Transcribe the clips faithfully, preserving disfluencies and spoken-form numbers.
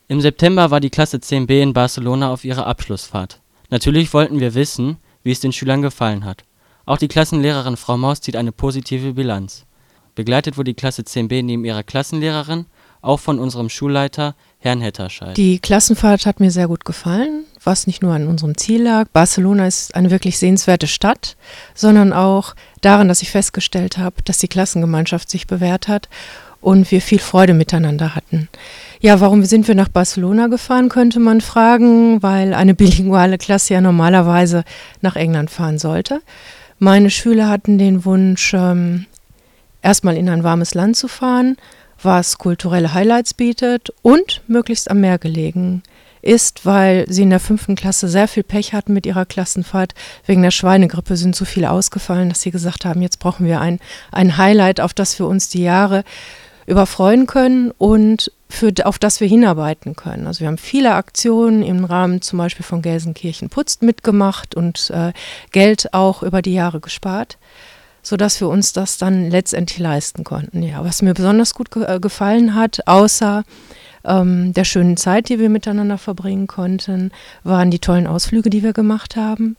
Im September war die Klasse zehn B in Barcelona auf ihrer Abschlussfahrt. Natürlich wollten wir wissen, wie es den Schülern gefallen hat. Auch die Klassenlehrerin Frau Maus zieht eine positive Bilanz. Begleitet wurde die Klasse zehn B neben ihrer Klassenlehrerin auch von unserem Schulleiter, Herrn Hetterscheid. Die Klassenfahrt hat mir sehr gut gefallen, was nicht nur an unserem Ziel lag. Barcelona ist eine wirklich sehenswerte Stadt, sondern auch daran, dass ich festgestellt habe, dass die Klassengemeinschaft sich bewährt hat und wir viel Freude miteinander hatten. Ja, warum sind wir nach Barcelona gefahren, könnte man fragen, weil eine bilinguale Klasse ja normalerweise nach England fahren sollte. Meine Schüler hatten den Wunsch, ähm, erstmal in ein warmes Land zu fahren, was kulturelle Highlights bietet und möglichst am Meer gelegen ist, weil sie in der fünften Klasse sehr viel Pech hatten mit ihrer Klassenfahrt. Wegen der Schweinegrippe sind so viele ausgefallen, dass sie gesagt haben, jetzt brauchen wir ein, ein Highlight, auf das wir uns die Jahre überfreuen können und für, auf das wir hinarbeiten können. Also wir haben viele Aktionen im Rahmen zum Beispiel von Gelsenkirchen Putzt mitgemacht und äh, Geld auch über die Jahre gespart, sodass wir uns das dann letztendlich leisten konnten. Ja, was mir besonders gut ge- äh, gefallen hat, außer ähm, der schönen Zeit, die wir miteinander verbringen konnten, waren die tollen Ausflüge, die wir gemacht haben.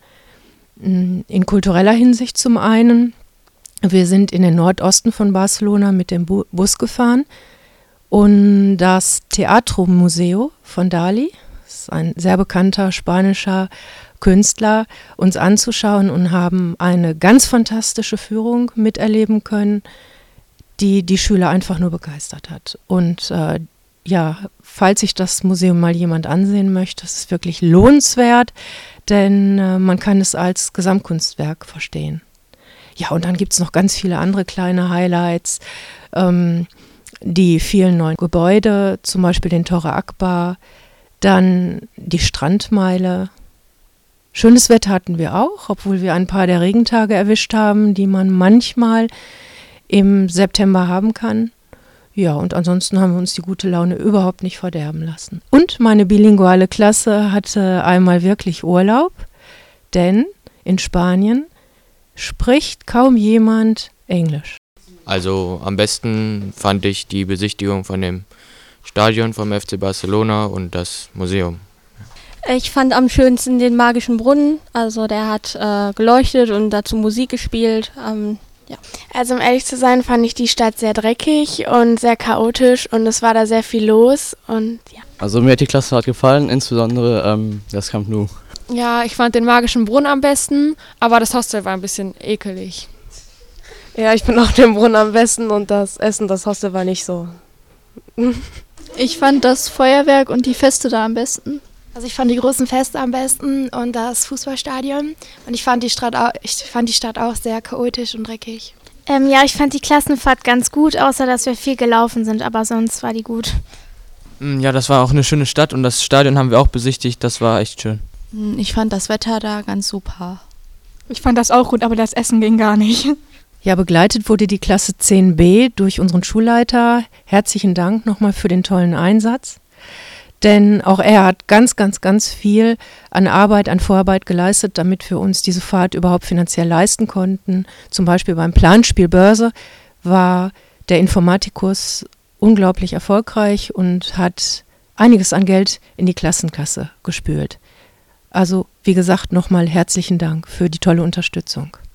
In kultureller Hinsicht zum einen. Wir sind in den Nordosten von Barcelona mit dem Bu- Bus gefahren und das Teatro Museo von Dalí, das ist ein sehr bekannter spanischer Künstler, uns anzuschauen und haben eine ganz fantastische Führung miterleben können, die die Schüler einfach nur begeistert hat. Und äh, ja, falls sich das Museum mal jemand ansehen möchte, es ist wirklich lohnenswert, denn äh, man kann es als Gesamtkunstwerk verstehen. Ja, und dann gibt es noch ganz viele andere kleine Highlights, ähm, die vielen neuen Gebäude, zum Beispiel den Torre Akbar, dann die Strandmeile. Schönes Wetter hatten wir auch, obwohl wir ein paar der Regentage erwischt haben, die man manchmal im September haben kann. Ja, und ansonsten haben wir uns die gute Laune überhaupt nicht verderben lassen. Und meine bilinguale Klasse hatte einmal wirklich Urlaub, denn in Spanien spricht kaum jemand Englisch. Also am besten fand ich die Besichtigung von dem Stadion vom F C Barcelona und das Museum. Ich fand am schönsten den magischen Brunnen, also der hat äh, geleuchtet und dazu Musik gespielt. Ähm, ja. Also um ehrlich zu sein, fand ich die Stadt sehr dreckig und sehr chaotisch und es war da sehr viel los und ja. Also mir hat die Klassenfahrt gefallen, insbesondere ähm, das Camp Nou. Ja, ich fand den magischen Brunnen am besten, aber das Hostel war ein bisschen ekelig. Ja, ich bin auch den Brunnen am besten und das Essen, das Hostel war nicht so. Ich fand das Feuerwerk und die Feste da am besten. Also ich fand die großen Feste am besten und das Fußballstadion und ich fand die Stadt auch, ich fand die Stadt auch sehr chaotisch und dreckig. Ähm, ja, ich fand die Klassenfahrt ganz gut, außer dass wir viel gelaufen sind, aber sonst war die gut. Ja, das war auch eine schöne Stadt und das Stadion haben wir auch besichtigt, das war echt schön. Ich fand das Wetter da ganz super. Ich fand das auch gut, aber das Essen ging gar nicht. Ja, begleitet wurde die Klasse zehn B durch unseren Schulleiter. Herzlichen Dank nochmal für den tollen Einsatz. Denn auch er hat ganz, ganz, ganz viel an Arbeit, an Vorarbeit geleistet, damit wir uns diese Fahrt überhaupt finanziell leisten konnten. Zum Beispiel beim Planspiel Börse war der Informatikkurs unglaublich erfolgreich und hat einiges an Geld in die Klassenkasse gespült. Also, wie gesagt, nochmal herzlichen Dank für die tolle Unterstützung.